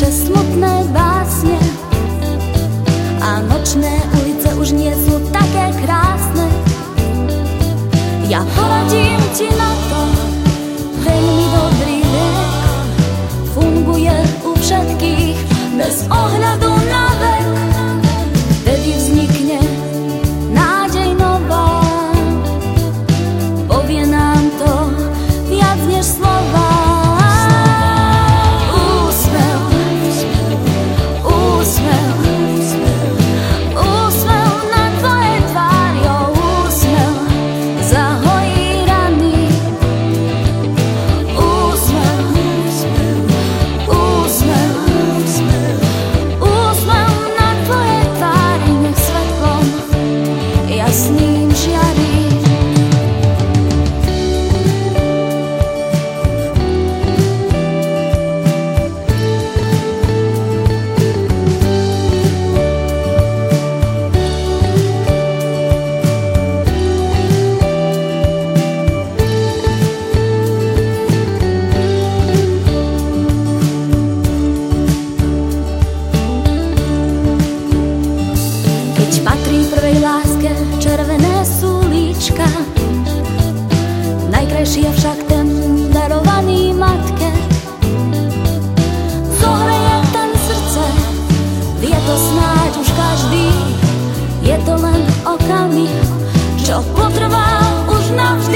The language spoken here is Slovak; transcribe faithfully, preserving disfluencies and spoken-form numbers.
píše smutné básne a nočné ulice už nie sú také krásne. Ja poradím ti na to, veľmi dobrý liek funguje u všetkých bez ohľadu na vek. Vtedy vznikne nádej nová, povie nám to viac než slova. Patrí prvej láske červené súlička, najkrajší je však ten darovaný matke. Zohreje ten srdce, vie to snáď už každý, je to len okamih, čo potrvá už navždy.